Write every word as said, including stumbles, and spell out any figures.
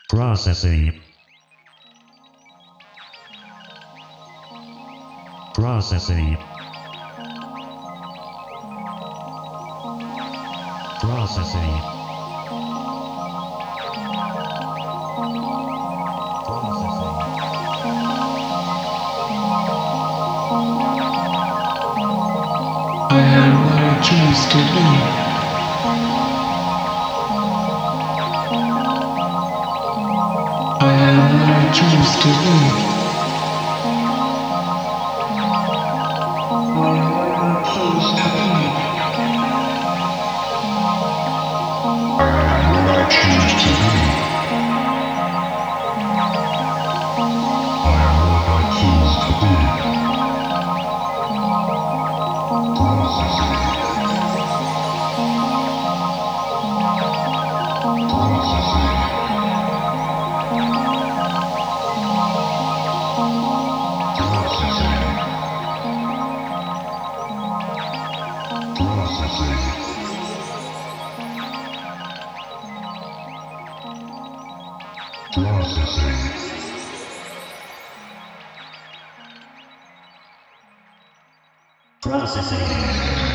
Processing. Processing. Processing. I am what I choose to be. I am what I choose to be. I am what I choose to be. I am what I choose to be. I am what I choose to be. Processing. Processing. Processing. Processing.